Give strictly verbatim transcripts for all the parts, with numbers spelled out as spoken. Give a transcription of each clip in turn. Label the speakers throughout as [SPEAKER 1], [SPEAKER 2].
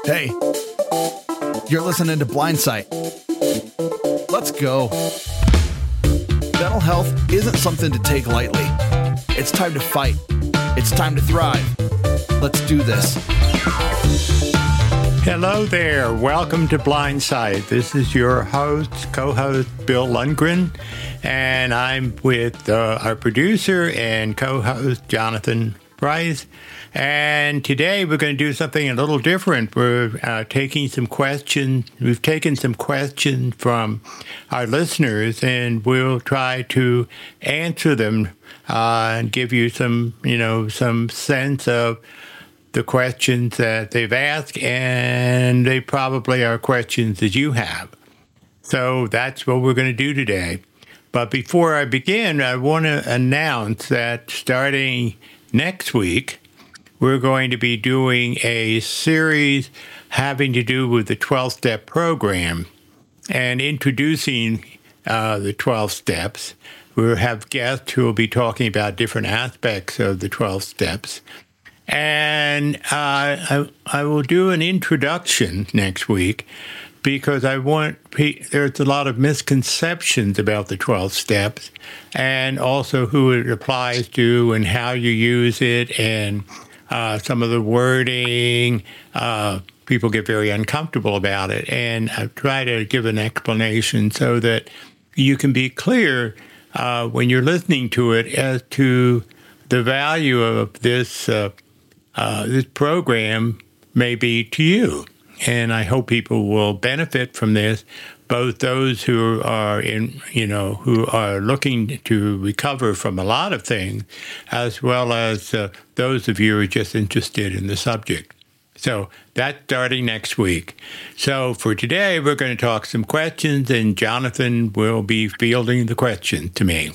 [SPEAKER 1] Hey, you're listening to Blindsight. Let's go. Mental health isn't something to take lightly. It's time to fight. It's time to thrive. Let's do this.
[SPEAKER 2] Hello there. Welcome to Blindsight. This is your host, co-host Bill Lundgren, and I'm with uh, our producer and co-host Jonathan Price. And today we're going to do something a little different. We're uh, taking some questions. We've taken some questions from our listeners, and we'll try to answer them uh, and give you some, you know, some sense of the questions that they've asked, and they probably are questions that you have. So that's what we're going to do today. But before I begin, I want to announce that starting next week, we're going to be doing a series having to do with the twelve-step program and introducing uh, the twelve steps. We'll have guests who will be talking about different aspects of the twelve steps. And uh, I, I will do an introduction next week because I want, there's a lot of misconceptions about the twelve steps and also who it applies to and how you use it and Uh, some of the wording, uh, people get very uncomfortable about it. And I try to give an explanation so that you can be clear uh, when you're listening to it as to the value of this uh, uh, this program may be to you. And I hope people will benefit from this, both those who are in, you know, who are looking to recover from a lot of things, as well as uh, those of you who are just interested in the subject. So that's starting next week. So for today, we're going to talk some questions, and Jonathan will be fielding the questions to me.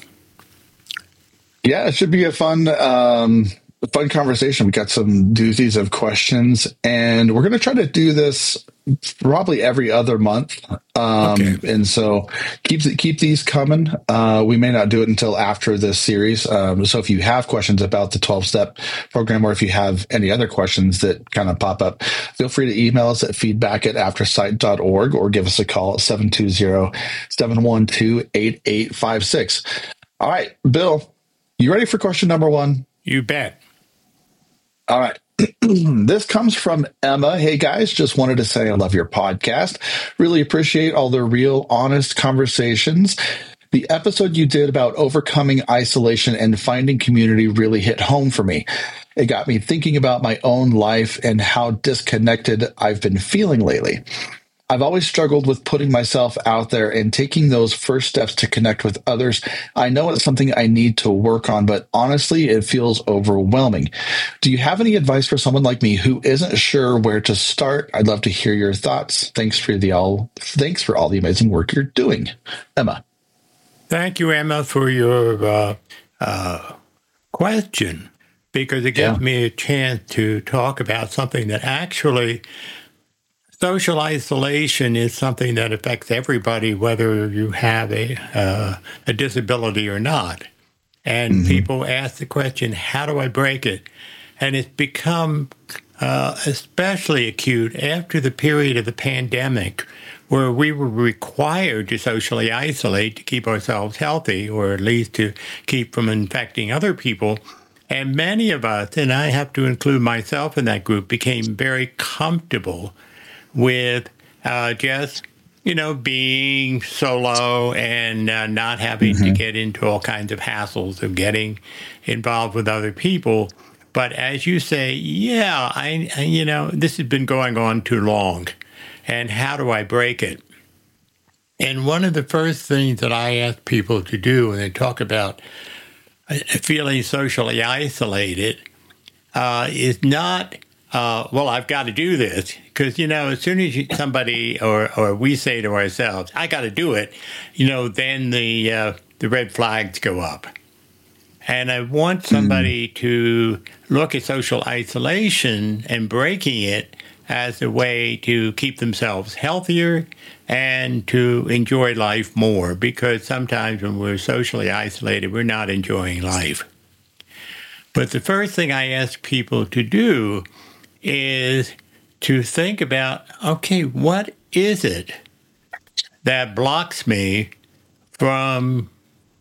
[SPEAKER 3] Yeah, it should be a fun um A fun conversation. We got some doozies of questions, and we're going to try to do this probably every other month. Um, okay. And so keep keep these coming. Uh, we may not do it until after this series. Um, so if you have questions about the twelve-step program, or if you have any other questions that kind of pop up, feel free to email us at feedback at aftersight dot org or give us a call at seven two zero, seven one two, eight eight five six. All right, Bill, you ready for question number one?
[SPEAKER 2] You bet.
[SPEAKER 3] All right. This comes from Emma. Hey, guys, just wanted to say I love your podcast. Really appreciate all the real, honest conversations. The episode you did about overcoming isolation and finding community really hit home for me. It got me thinking about my own life and how disconnected I've been feeling lately. I've always struggled with putting myself out there and taking those first steps to connect with others. I know it's something I need to work on, but honestly, it feels overwhelming. Do you have any advice for someone like me who isn't sure where to start? I'd love to hear your thoughts. Thanks for the all. Thanks for all the amazing work you're doing, Emma.
[SPEAKER 2] Thank you, Emma, for your uh, uh, question, because it gives yeah. me a chance to talk about something that actually. Social isolation is something that affects everybody, whether you have a uh, a disability or not. And mm-hmm. people ask the question, how do I break it? And it's become uh, especially acute after the period of the pandemic, where we were required to socially isolate to keep ourselves healthy, or at least to keep from infecting other people. And many of us, and I have to include myself in that group, became very comfortable with uh, just, you know, being solo and uh, not having mm-hmm. to get into all kinds of hassles of getting involved with other people. But as you say, yeah, I, I you know, this has been going on too long. And how do I break it? And one of the first things that I ask people to do when they talk about feeling socially isolated uh, is not, uh, well, I've got to do this. Because, you know, as soon as you, somebody or, or we say to ourselves, I got to do it, you know, then the uh, the red flags go up. And I want somebody mm. to look at social isolation and breaking it as a way to keep themselves healthier and to enjoy life more, because sometimes when we're socially isolated, we're not enjoying life. But the first thing I ask people to do is to think about, okay, what is it that blocks me from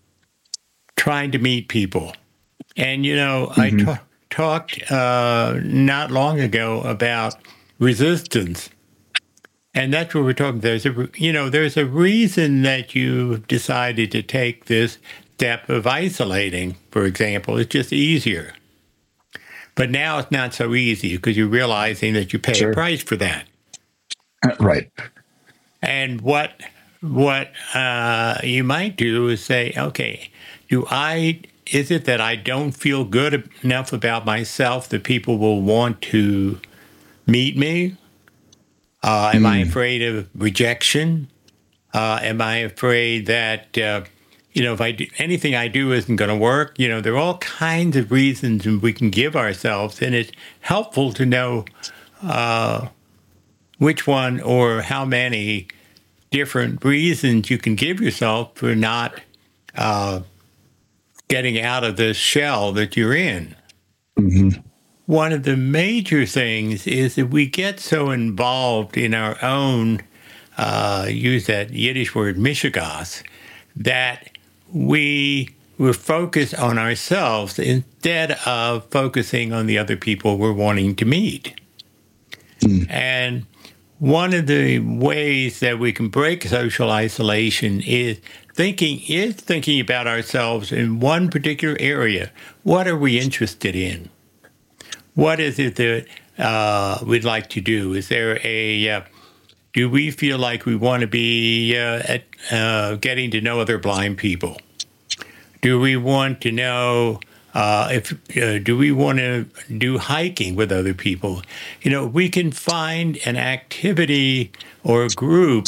[SPEAKER 2] trying to meet people? And, you know, mm-hmm. I ta- talked uh, not long ago about resistance. And that's what we're talking. There's a, you know, there's a reason that you've decided to take this step of isolating, for example. It's just easier. But now it's not so easy because you're realizing that you pay sure. a price for that.
[SPEAKER 3] Right.
[SPEAKER 2] And what what uh, you might do is say, okay, do I? Is it that I don't feel good enough about myself that people will want to meet me? Uh, am mm. I afraid of rejection? Uh, am I afraid that, uh, you know, if I do, anything I do isn't going to work? You know, there are all kinds of reasons we can give ourselves, and it's helpful to know uh, which one or how many different reasons you can give yourself for not uh, getting out of the shell that you're in.
[SPEAKER 3] Mm-hmm.
[SPEAKER 2] One of the major things is that we get so involved in our own, uh, use that Yiddish word, mishigas, that we we're focused on ourselves instead of focusing on the other people we're wanting to meet. Mm. And one of the ways that we can break social isolation is thinking is thinking about ourselves in one particular area. What are we interested in? What is it that uh, we'd like to do? Is there a, uh, do we feel like we want to be uh, at, uh, getting to know other blind people? Do we want to know, uh, if, uh, do we want to do hiking with other people? You know, we can find an activity or a group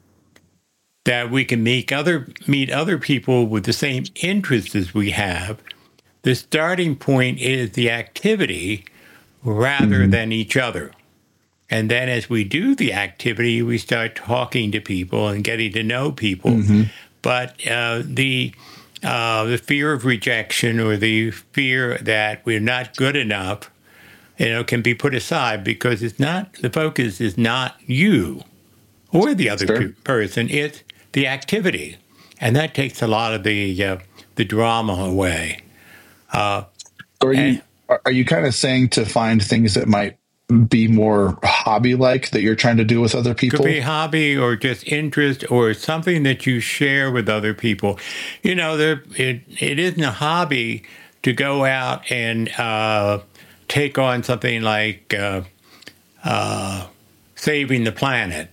[SPEAKER 2] that we can meet other, meet other people with the same interests as we have. The starting point is the activity rather mm-hmm. than each other. And then as we do the activity, we start talking to people and getting to know people. Mm-hmm. But uh, the uh, the fear of rejection or the fear that we're not good enough, you know, can be put aside because it's not, the focus is not you or the other sure. pe- person, it's the activity. And that takes a lot of the uh, the drama away. Uh,
[SPEAKER 3] Are you are you kind of saying to find things that might be more hobby-like that you're trying to do with other people?
[SPEAKER 2] Could be hobby or just interest or something that you share with other people. You know, there, it it isn't a hobby to go out and uh, take on something like uh, uh, saving the planet.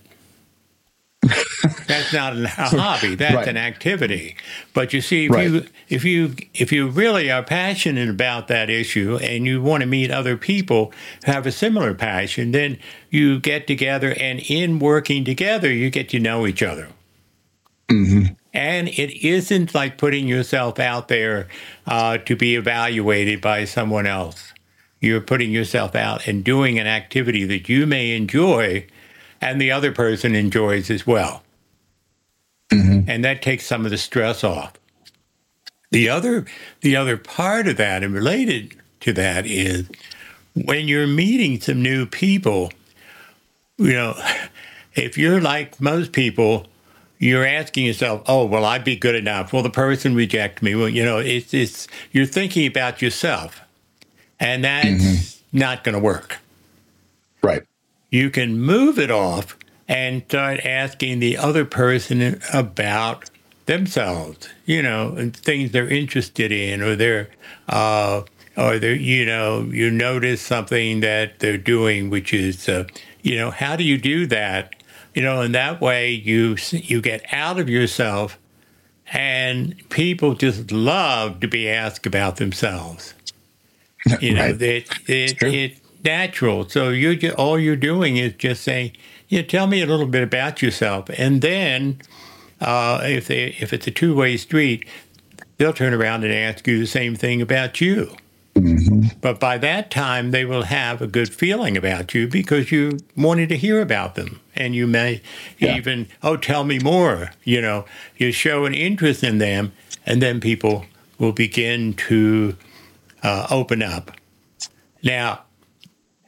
[SPEAKER 2] That's not a hobby. That's right. an activity. But you see, if right. you if you if you really are passionate about that issue and you want to meet other people who have a similar passion, then you get together, and in working together, you get to know each other.
[SPEAKER 3] Mm-hmm.
[SPEAKER 2] And it isn't like putting yourself out there uh, to be evaluated by someone else. You're putting yourself out and doing an activity that you may enjoy and the other person enjoys as well. Mm-hmm. And that takes some of the stress off. The other, the other part of that and related to that is when you're meeting some new people, you know, if you're like most people, you're asking yourself, oh, will I be good enough? Will the person reject me? Well, you know, it's, it's you're thinking about yourself, and that's mm-hmm. not going to work.
[SPEAKER 3] Right.
[SPEAKER 2] You can move it off and start asking the other person about themselves, you know, and things they're interested in, or they're, uh, or they're, you know, you notice something that they're doing, which is, uh, you know, how do you do that? You know, and that way you you get out of yourself, and people just love to be asked about themselves. You know, right. it it, it natural. So you just, all you're doing is just saying, yeah, tell me a little bit about yourself. And then uh, if they if it's a two-way street, they'll turn around and ask you the same thing about you. Mm-hmm. But by that time, they will have a good feeling about you because you wanted to hear about them. And you may yeah. even, oh, tell me more. You know, you show an interest in them, and then people will begin to uh, open up. Now,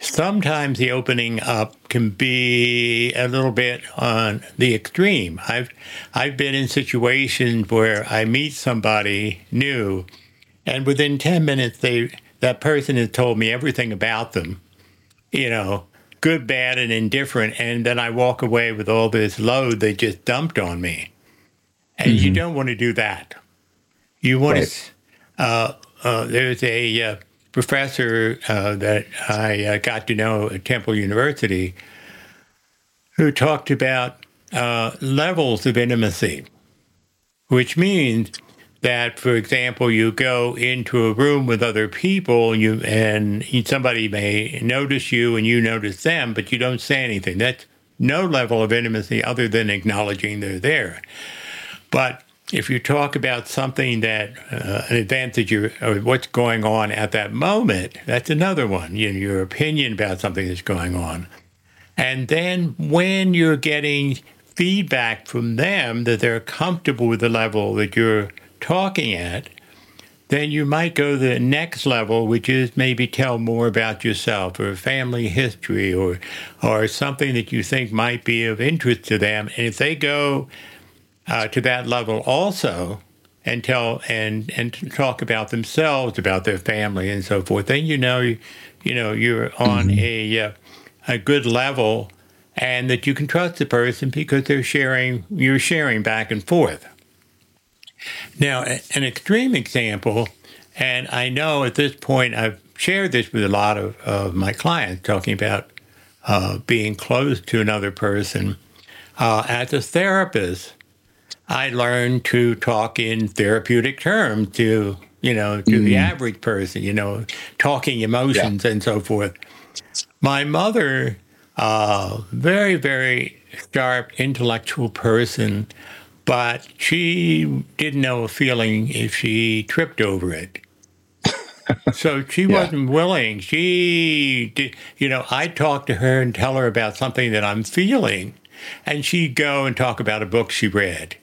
[SPEAKER 2] sometimes the opening up can be a little bit on the extreme. I've I've been in situations where I meet somebody new, and within ten minutes, they that person has told me everything about them, you know, good, bad, and indifferent, and then I walk away with all this load they just dumped on me. And mm-hmm. you don't want to do that. You want right. to. Uh, uh, there's a uh, professor uh, that I uh, got to know at Temple University who talked about uh, levels of intimacy, which means that, for example, you go into a room with other people, you and somebody may notice you and you notice them, but you don't say anything. That's no level of intimacy other than acknowledging they're there. But if you talk about something that, uh, an event that you're, or what's going on at that moment, that's another one, you know, your opinion about something that's going on. And then when you're getting feedback from them that they're comfortable with the level that you're talking at, then you might go to the next level, which is maybe tell more about yourself or family history or or something that you think might be of interest to them. And if they go uh, to that level also and tell and and talk about themselves, about their family and so forth, then you know you, you know you're on mm-hmm. a uh, a good level, and that you can trust the person because they're sharing you're sharing back and forth. Now, an extreme example, and I know at this point I've shared this with a lot of, of my clients, talking about uh, being close to another person. Uh, as a therapist, I learned to talk in therapeutic terms to, you know, to mm. the average person, you know, talking emotions yeah. and so forth. My mother, uh, very, very sharp, intellectual person, but she didn't know a feeling if she tripped over it. So she yeah. wasn't willing. She did, you know, I'd talk to her and tell her about something that I'm feeling, and she'd go and talk about a book she read.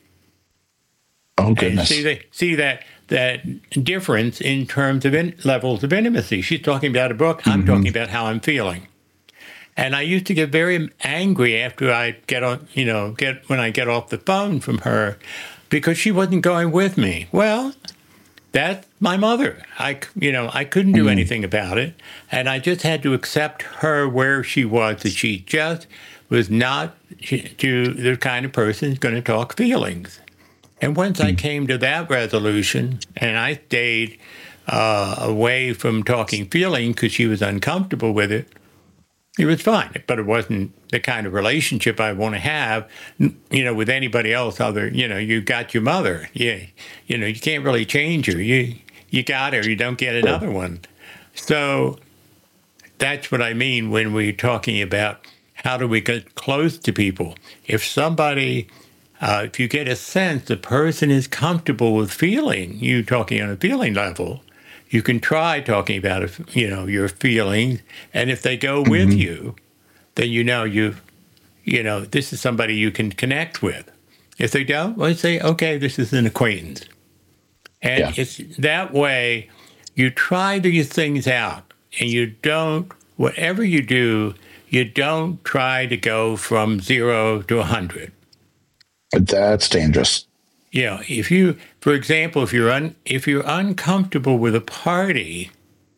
[SPEAKER 3] Oh, goodness.
[SPEAKER 2] And see, the, see that that difference in terms of in, levels of intimacy. She's talking about a book. I'm mm-hmm. talking about how I'm feeling. And I used to get very angry after I get on, you know, get when I get off the phone from her, because she wasn't going with me. Well, that's my mother. I, you know, I couldn't do mm-hmm. anything about it, and I just had to accept her where she was. That she just was not to the kind of person who's going to talk feelings. And once mm-hmm. I came to that resolution, and I stayed uh, away from talking feelings because she was uncomfortable with it. It was fine, but it wasn't the kind of relationship I want to have, you know, with anybody else other, you know, you got your mother. Yeah, you know, you can't really change her. You you got her, you don't get another one. So that's what I mean when we're talking about how do we get close to people. If somebody, uh, if you get a sense the person is comfortable with feeling, you talking on a feeling level, you can try talking about, you know, your feelings, and if they go mm-hmm. with you, then you know you, you know, this is somebody you can connect with. If they don't, well, say, okay, this is an acquaintance, and yeah. it's that way. You try these things out, and you don't. Whatever you do, you don't try to go from zero to a hundred.
[SPEAKER 3] That's dangerous.
[SPEAKER 2] Yeah, if you, for example, if you're un, if you're uncomfortable with a party,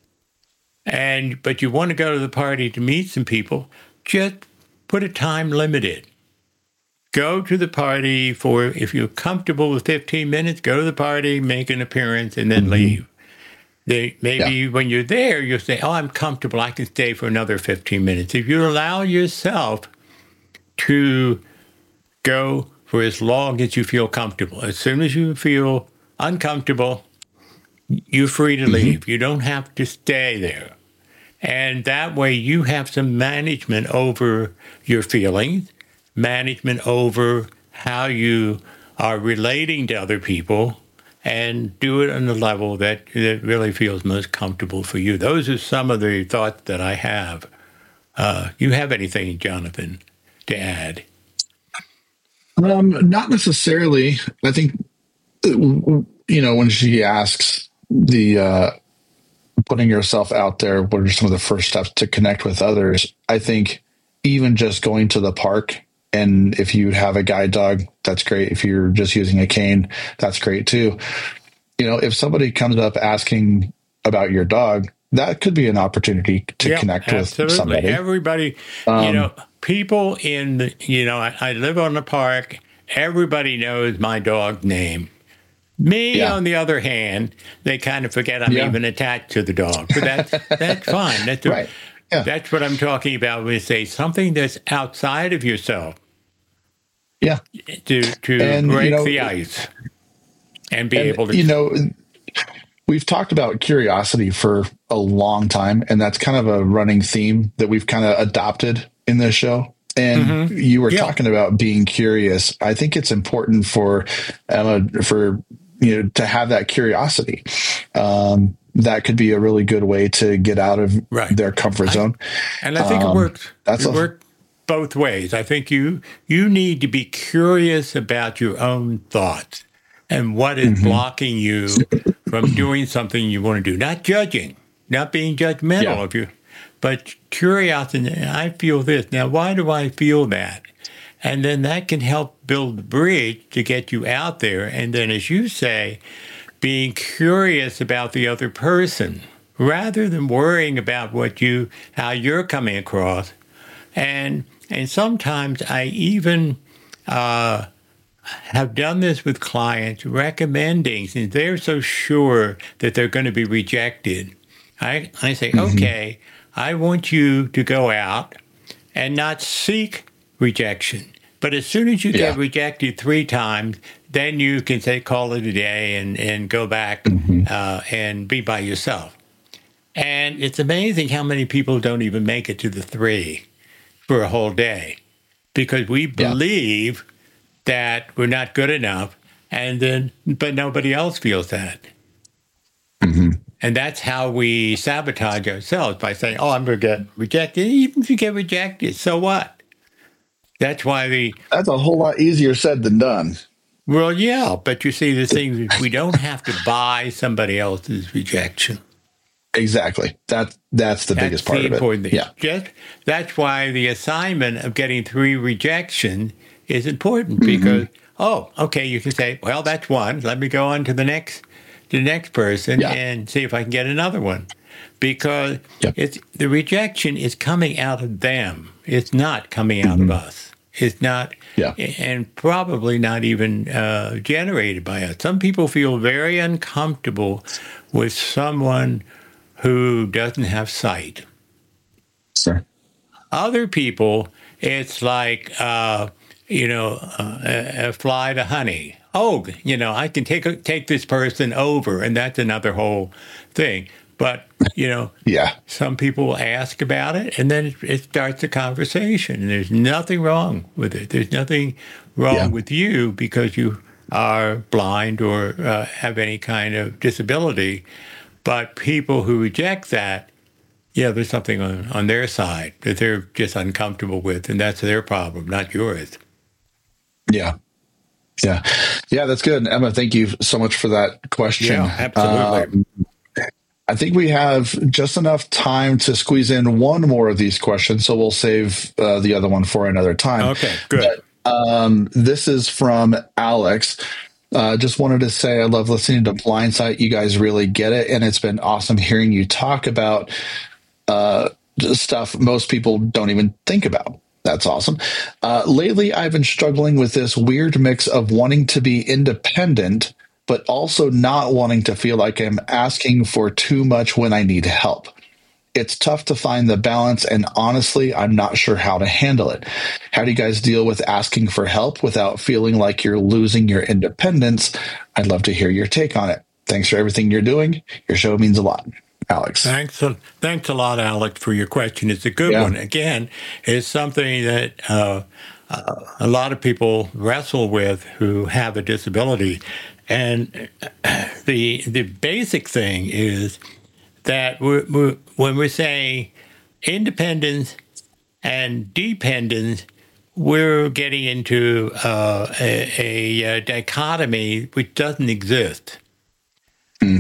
[SPEAKER 2] and but you want to go to the party to meet some people, just put a time limited. Go to the party for, if you're comfortable with fifteen minutes, go to the party, make an appearance, and then mm-hmm. leave. They, maybe yeah. when you're there, you'll say, oh, I'm comfortable, I can stay for another fifteen minutes. If you allow yourself to go for as long as you feel comfortable. As soon as you feel uncomfortable, you're free to leave. Mm-hmm. You don't have to stay there. And that way you have some management over your feelings, management over how you are relating to other people, and do it on the level that, that really feels most comfortable for you. Those are some of the thoughts that I have. Uh, you have anything, Jonathan, to add?
[SPEAKER 3] Um, not necessarily. I think, you know, when she asks the uh, putting yourself out there, what are some of the first steps to connect with others? I think even just going to the park, and if you have a guide dog, that's great. If you're just using a cane, that's great too. You know, if somebody comes up asking about your dog, that could be an opportunity to
[SPEAKER 2] yeah,
[SPEAKER 3] connect
[SPEAKER 2] absolutely.
[SPEAKER 3] with somebody.
[SPEAKER 2] Everybody,
[SPEAKER 3] Um,
[SPEAKER 2] you know, people in the, you know, I, I live on the park. Everybody knows my dog's name. Me,
[SPEAKER 3] Yeah.
[SPEAKER 2] on the other hand, they kind of forget I'm
[SPEAKER 3] Yeah.
[SPEAKER 2] even attached to the dog. But that's that's fine. That's a,
[SPEAKER 3] Right. Yeah.
[SPEAKER 2] That's what I'm talking about when you say something that's outside of yourself
[SPEAKER 3] Yeah.
[SPEAKER 2] to to
[SPEAKER 3] And, you
[SPEAKER 2] break
[SPEAKER 3] know,
[SPEAKER 2] the ice and be
[SPEAKER 3] And,
[SPEAKER 2] able to.
[SPEAKER 3] you know, we've talked about curiosity for a long time, and that's kind of a running theme that we've kind of adopted in this show. And
[SPEAKER 2] Mhm.
[SPEAKER 3] you were
[SPEAKER 2] Yeah.
[SPEAKER 3] talking about being curious. I think it's important for Emma for you know to have that curiosity. Um, that could be a really good way to get out of
[SPEAKER 2] Right.
[SPEAKER 3] their comfort
[SPEAKER 2] I-
[SPEAKER 3] zone.
[SPEAKER 2] And I think it
[SPEAKER 3] Um,
[SPEAKER 2] works.
[SPEAKER 3] that's
[SPEAKER 2] It
[SPEAKER 3] a-
[SPEAKER 2] works both ways. I think you you need to be curious about your own thoughts and what is
[SPEAKER 3] Mm-hmm.
[SPEAKER 2] blocking you from doing something you want to do. Not judging, not being judgmental
[SPEAKER 3] Yeah.
[SPEAKER 2] of you, but curiosity. I feel this. Now, why do I feel that? And then that can help build the bridge to get you out there. And then, as you say, being curious about the other person rather than worrying about what you, how you're coming across. And and sometimes I even uh, have done this with clients, recommending, since they're so sure that they're going to be rejected. I, I say, okay, I want you to go out and not seek rejection. But as soon as you
[SPEAKER 3] Yeah.
[SPEAKER 2] get rejected three times, then you can say, call it a day and, and go back uh, and be by yourself. And it's amazing how many people don't even make it to the three for a whole day because we believe that we're not good enough, and then but nobody else feels that. And that's how we sabotage ourselves by saying, oh, I'm going to get rejected. Even if you get rejected, so what? That's why the,
[SPEAKER 3] That's a whole lot easier said than done.
[SPEAKER 2] well, yeah, but you see, the thing is we don't have to buy somebody else's rejection.
[SPEAKER 3] Exactly. That that's the
[SPEAKER 2] That's
[SPEAKER 3] biggest part
[SPEAKER 2] the
[SPEAKER 3] of it.
[SPEAKER 2] important thing.
[SPEAKER 3] Yeah.
[SPEAKER 2] Just, that's why the assignment of getting three rejection is important
[SPEAKER 3] Mm-hmm.
[SPEAKER 2] because, oh, okay, you can say, well, that's one. Let me go on to the next to the next person
[SPEAKER 3] Yeah.
[SPEAKER 2] and see if I can get another one. Because
[SPEAKER 3] Yep.
[SPEAKER 2] it's the rejection is coming out of them. It's not coming out of us. It's not,
[SPEAKER 3] Yeah.
[SPEAKER 2] and probably not even uh, generated by us. Some people feel very uncomfortable with someone who doesn't have sight.
[SPEAKER 3] Sure.
[SPEAKER 2] Other people, it's like, uh, you know, uh, a, a fly to honey. Oh, you know, I can take a, take this person over, and that's another whole thing. But, you know,
[SPEAKER 3] Yeah.
[SPEAKER 2] some people ask about it, and then it, it starts a conversation. And there's nothing wrong with it. There's nothing wrong
[SPEAKER 3] Yeah.
[SPEAKER 2] with you because you are blind or uh, have any kind of disability. But people who reject that, yeah, there's something on, on their side that they're just uncomfortable with, and that's their problem, not yours.
[SPEAKER 3] Yeah. Yeah. Yeah, that's good. Emma, thank you so much for that question.
[SPEAKER 2] Yeah, absolutely.
[SPEAKER 3] Um, I think we have just enough time to squeeze in one more of these questions, so we'll save uh, the other one for another time.
[SPEAKER 2] Okay, good.
[SPEAKER 3] Um, this is from Alex. Uh, just wanted to say I love listening to Blindsight. You guys really get it, and it's been awesome hearing you talk about uh, stuff most people don't even think about. That's awesome. Uh, lately, I've been struggling with this weird mix of wanting to be independent, but also not wanting to feel like I'm asking for too much when I need help. It's tough to find the balance, and honestly, I'm not sure how to handle it. How do you guys deal with asking for help without feeling like you're losing your independence? I'd love to hear your take on it. Thanks for everything you're doing. Your show means a lot. Alex.
[SPEAKER 2] Thanks a, thanks a lot, Alex, for your question. It's a good
[SPEAKER 3] Yeah.
[SPEAKER 2] one. Again, it's something that uh, uh, a lot of people wrestle with who have a disability. And the the basic thing is that we're, we're, when we're saying independence and dependence, we're getting into uh, a, a, a dichotomy which doesn't exist.
[SPEAKER 3] Mm-hmm.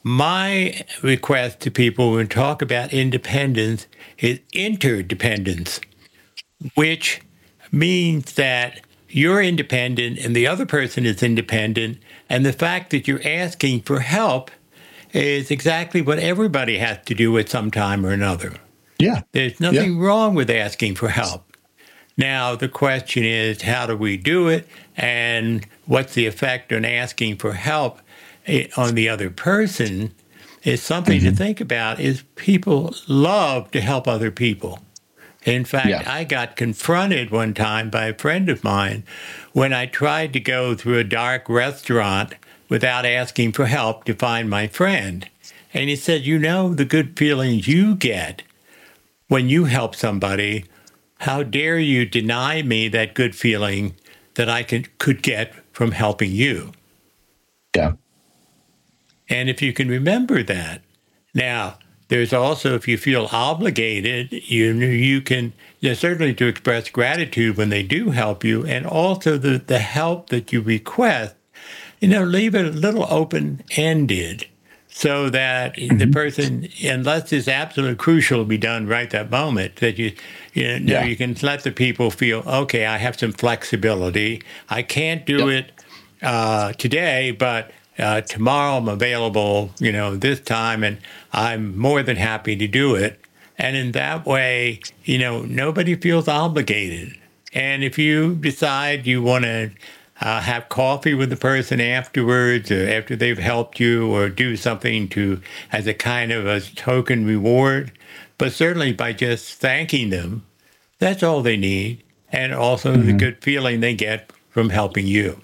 [SPEAKER 2] my request to people when we talk about independence is interdependence, which means that you're independent and the other person is independent, and the fact that you're asking for help is exactly what everybody has to do at some time or another.
[SPEAKER 3] Yeah.
[SPEAKER 2] There's nothing
[SPEAKER 3] yeah.
[SPEAKER 2] wrong with asking for help. Now, the question is, how do we do it? And what's the effect on asking for help on the other person is something mm-hmm. to think about. Is people love to help other people. In fact, yeah. I got confronted one time by a friend of mine when I tried to go through a dark restaurant without asking for help to find my friend. And he said, you know, the good feelings you get when you help somebody, how dare you deny me that good feeling that I could, could get from helping you?
[SPEAKER 3] Yeah.
[SPEAKER 2] And if you can remember that. Now, there's also, if you feel obligated, you you can, you know, certainly to express gratitude when they do help you, and also the, the help that you request, you know, leave it a little open-ended so that mm-hmm. the person, unless it's absolutely crucial to be done right that moment, that you, you know, yeah. you can let the people feel, okay, I have some flexibility. I can't do yep. it uh, today, but Uh, tomorrow I'm available, you know, this time, and I'm more than happy to do it. And in that way, you know, nobody feels obligated. And if you decide you want to uh, have coffee with the person afterwards, or after they've helped you, or do something to as a kind of a token reward, but certainly by just thanking them, that's all they need. And also mm-hmm. the good feeling they get from helping you.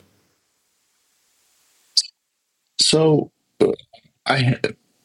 [SPEAKER 3] So, I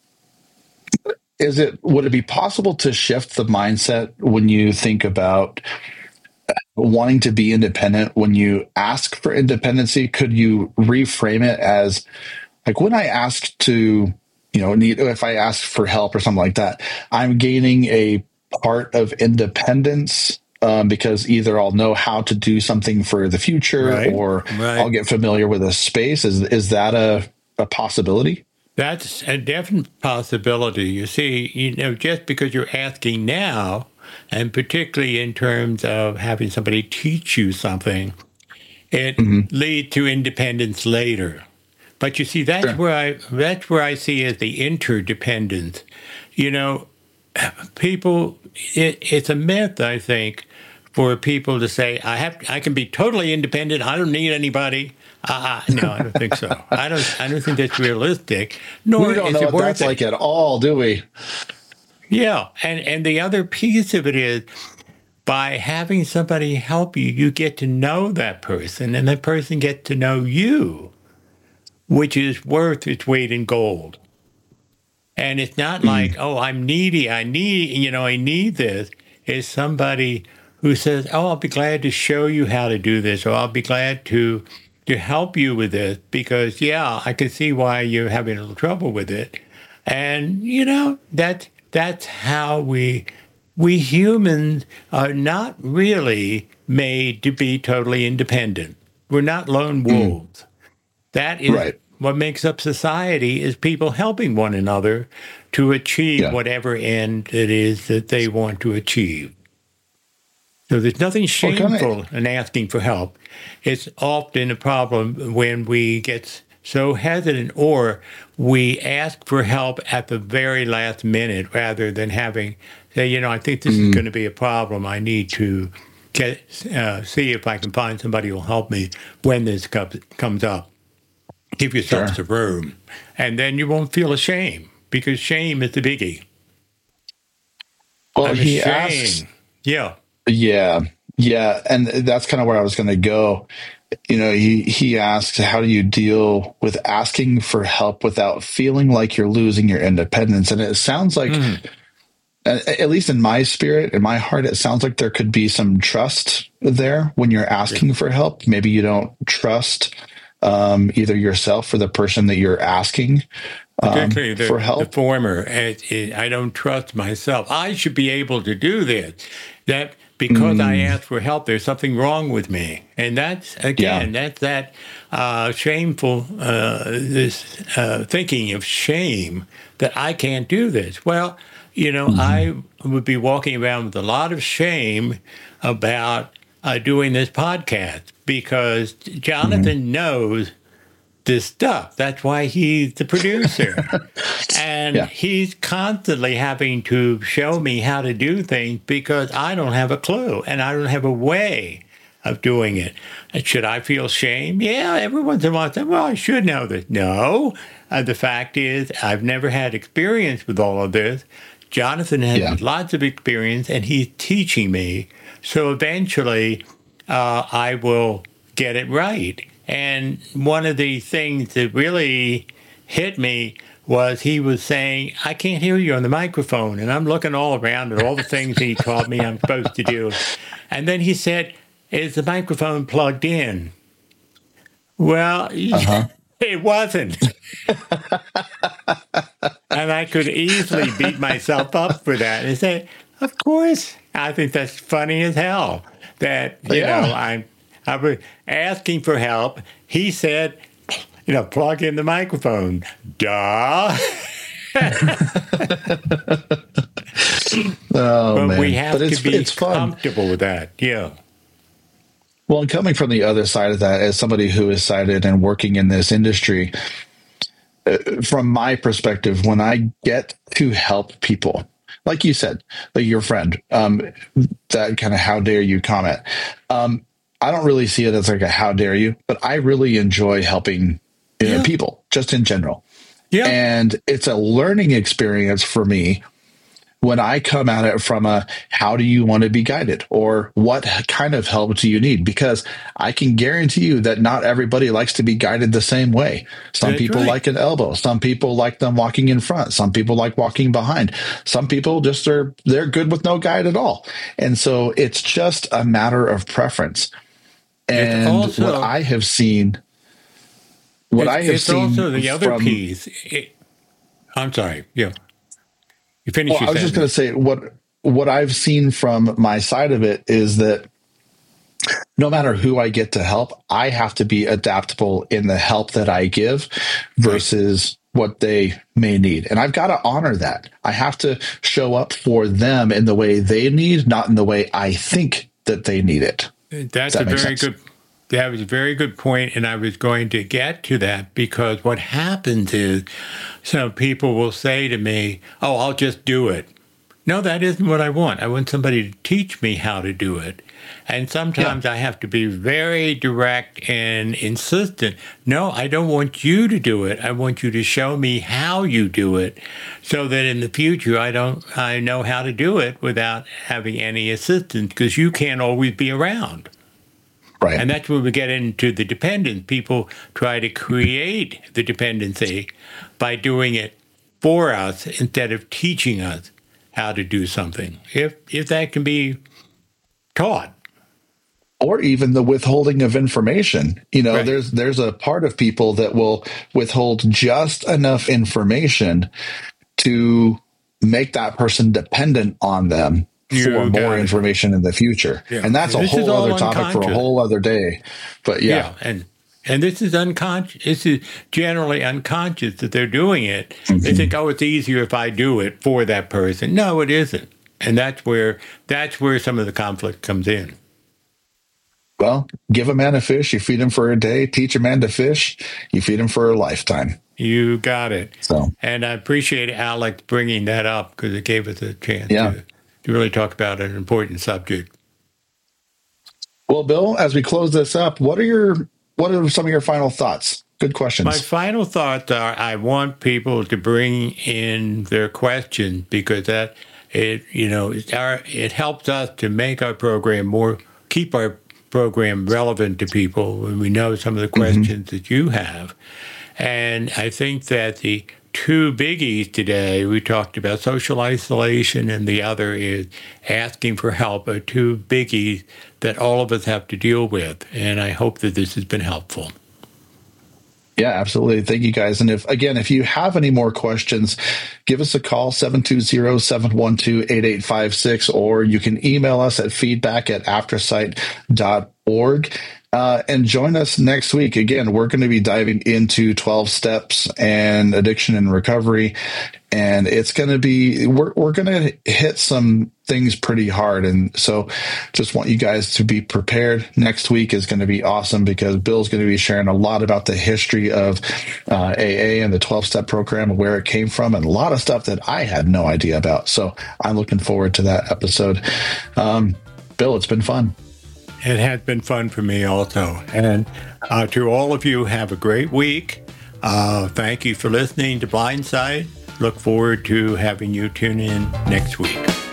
[SPEAKER 3] is it would it be possible to shift the mindset when you think about wanting to be independent? When you ask for independency, could you reframe it as like when I ask to, you know, need if I ask for help or something like that, I'm gaining a part of independence um, because either I'll know how to do something for the future
[SPEAKER 2] right.
[SPEAKER 3] or
[SPEAKER 2] right.
[SPEAKER 3] I'll get familiar with a space. Is is that a a possibility?
[SPEAKER 2] That's a definite possibility. You see, you know, just because you're asking now, and particularly in terms of having somebody teach you something, it mm-hmm. leads to independence later. But you see, that's sure. where I that's where I see as the interdependence. You know, people, it, it's a myth, I think, for people to say, I have, I can be totally independent. I don't need anybody. Uh, no, I don't think so. I don't. I don't think that's realistic. Nor
[SPEAKER 3] we don't
[SPEAKER 2] is
[SPEAKER 3] know
[SPEAKER 2] it
[SPEAKER 3] what that's
[SPEAKER 2] it.
[SPEAKER 3] like at all, do we?
[SPEAKER 2] Yeah, and and the other piece of it is by having somebody help you, you get to know that person, and that person gets to know you, which is worth its weight in gold. And it's not mm. like, oh, I'm needy. I need, you know, I need this. It's somebody who says, oh, I'll be glad to show you how to do this, or I'll be glad to. to help you with this because, yeah, I can see why you're having a little trouble with it. And, you know, that, that's how we, we humans are not really made to be totally independent. We're not lone wolves. Mm. That is
[SPEAKER 3] right.
[SPEAKER 2] what makes up society is people helping one another to achieve yeah. whatever end it is that they want to achieve. So there's nothing shameful in asking for help. It's often a problem when we get so hesitant or we ask for help at the very last minute rather than having, say, you know, I think this mm-hmm. is going to be a problem. I need to get uh, see if I can find somebody who will help me when this comes up. Give yourself
[SPEAKER 3] sure.
[SPEAKER 2] some room. And then you won't feel ashamed because shame is the biggie.
[SPEAKER 3] Well,
[SPEAKER 2] I'm
[SPEAKER 3] he
[SPEAKER 2] ashamed.
[SPEAKER 3] asks...
[SPEAKER 2] Yeah.
[SPEAKER 3] Yeah, yeah, and that's kind of where I was going to go. You know, he he asked, how do you deal with asking for help without feeling like you're losing your independence? And it sounds like, mm. at least in my spirit, in my heart, it sounds like there could be some trust there when you're asking yeah. for help. Maybe you don't trust um, either yourself or the person that you're asking um,
[SPEAKER 2] Particularly the,
[SPEAKER 3] for help.
[SPEAKER 2] The former, it, it, I don't trust myself. I should be able to do this. That because
[SPEAKER 3] Mm.
[SPEAKER 2] I asked for help, there's something wrong with me. And that's, again,
[SPEAKER 3] Yeah.
[SPEAKER 2] that's that uh, shameful, uh, this uh, thinking of shame that I can't do this. Well, you know,
[SPEAKER 3] Mm-hmm.
[SPEAKER 2] I would be walking around with a lot of shame about uh, doing this podcast because Jonathan
[SPEAKER 3] Mm-hmm.
[SPEAKER 2] knows this stuff. That's why he's the producer. And
[SPEAKER 3] Yeah.
[SPEAKER 2] he's constantly having to show me how to do things because I don't have a clue and I don't have a way of doing it. And should I feel shame? Yeah, every once in a while I say, well, I should know this. No. Uh, the fact is, I've never had experience with all of this. Jonathan has
[SPEAKER 3] Yeah.
[SPEAKER 2] lots of experience and he's teaching me. So eventually uh, I will get it right. And one of the things that really hit me was he was saying, I can't hear you on the microphone. And I'm looking all around at all the things he taught me I'm supposed to do. And then he said, is the microphone plugged in? Well,
[SPEAKER 3] Uh-huh.
[SPEAKER 2] it wasn't. And I could easily beat myself up for that and say, of course. I think that's funny as hell that, you
[SPEAKER 3] Yeah.
[SPEAKER 2] know, I'm I was asking for help. He said, you know, plug in the microphone. Duh.
[SPEAKER 3] Oh,
[SPEAKER 2] But
[SPEAKER 3] man.
[SPEAKER 2] we have
[SPEAKER 3] But it's,
[SPEAKER 2] to be
[SPEAKER 3] it's fun.
[SPEAKER 2] comfortable with that. Yeah.
[SPEAKER 3] Well, and coming from the other side of that, as somebody who is sighted and working in this industry, uh, from my perspective, when I get to help people, like you said, like your friend, um, that kind of how dare you comment, um, I don't really see it as like a how dare you, but I really enjoy helping you know,
[SPEAKER 2] Yeah.
[SPEAKER 3] people just in general.
[SPEAKER 2] Yeah.
[SPEAKER 3] And it's a learning experience for me when I come at it from a how do you want to be guided or what kind of help do you need? Because I can guarantee you that not everybody likes to be guided the same way. Some
[SPEAKER 2] That's
[SPEAKER 3] people
[SPEAKER 2] right.
[SPEAKER 3] like an elbow. Some people like them walking in front. Some people like walking behind. Some people just are, they're good with no guide at all. And so it's just a matter of preference. And
[SPEAKER 2] also-
[SPEAKER 3] what I have seen, what
[SPEAKER 2] it's,
[SPEAKER 3] I have
[SPEAKER 2] it's
[SPEAKER 3] seen
[SPEAKER 2] also the other
[SPEAKER 3] from,
[SPEAKER 2] piece. It, I'm sorry. Yeah. You finish
[SPEAKER 3] Well,
[SPEAKER 2] your
[SPEAKER 3] I was just going
[SPEAKER 2] sentence.
[SPEAKER 3] to say what what I've seen from my side of it is that no matter who I get to help, I have to be adaptable in the help that I give versus what they may need. And I've got to honor that. I have to show up for them in the way they need, not in the way I think that they need it.
[SPEAKER 2] That's
[SPEAKER 3] that
[SPEAKER 2] a
[SPEAKER 3] make
[SPEAKER 2] very
[SPEAKER 3] sense?
[SPEAKER 2] good. That was a very good point, and I was going to get to that because what happens is some people will say to me, "Oh, I'll just do it." No, that isn't what I want. I want somebody to teach me how to do it. And sometimes I have to be very direct and insistent. No, I don't want you to do it. I want you to show me how you do it so that in the future I don't I know how to do it without having any assistance because you can't always be around.
[SPEAKER 3] Right.
[SPEAKER 2] And that's where we get into the dependence. People try to create the dependency by doing it for us instead of teaching us how to do something. If if that can be taught.
[SPEAKER 3] Or even the withholding of information. You know,
[SPEAKER 2] Right.
[SPEAKER 3] there's there's a part of people that will withhold just enough information to make that person dependent on them
[SPEAKER 2] You
[SPEAKER 3] for
[SPEAKER 2] got
[SPEAKER 3] more
[SPEAKER 2] it.
[SPEAKER 3] information in the future.
[SPEAKER 2] Yeah.
[SPEAKER 3] And that's a
[SPEAKER 2] This is
[SPEAKER 3] whole
[SPEAKER 2] all
[SPEAKER 3] other topic for a
[SPEAKER 2] unconscious.
[SPEAKER 3] whole other day. But yeah.
[SPEAKER 2] Yeah, and and this is unconscious. This is generally unconscious that they're doing it.
[SPEAKER 3] Mm-hmm.
[SPEAKER 2] They think, oh, it's easier if I do it for that person. No, it isn't. And that's where that's where some of the conflict comes in.
[SPEAKER 3] Well, give a man a fish, you feed him for a day. Teach a man to fish, you feed him for a lifetime.
[SPEAKER 2] You got it.
[SPEAKER 3] So
[SPEAKER 2] And I appreciate Alex bringing that up because it gave us a chance
[SPEAKER 3] Yeah.
[SPEAKER 2] to, to really talk about an important subject.
[SPEAKER 3] Well, Bill, as we close this up, what are your what are some of your final thoughts? Good questions.
[SPEAKER 2] My final thoughts are I want people to bring in their questions because that it you know it, our, it helps us to make our program more keep our program relevant to people when we know some of the questions that you have. And I think that the two biggies today, we talked about social isolation and the other is asking for help, are two biggies that all of us have to deal with. And I hope that this has been helpful.
[SPEAKER 3] Yeah, absolutely. Thank you, guys. And if, again, if you have any more questions, give us a call, seven two zero, seven one two, eight eight five six, or you can email us at feedback at aftersight dot org. Uh, and join us next week. Again, we're going to be diving into twelve steps and addiction and recovery. And it's going to be, we're, we're going to hit some things pretty hard. And so just want you guys to be prepared. Next week is going to be awesome because Bill's going to be sharing a lot about the history of uh, A A and the twelve step program and where it came from and a lot of stuff that I had no idea about. So I'm looking forward to that episode. Um, Bill, it's been fun.
[SPEAKER 2] It has been fun for me also. And uh, to all of you, have a great week. Uh, thank you for listening to Blindside. Look forward to having you tune in next week.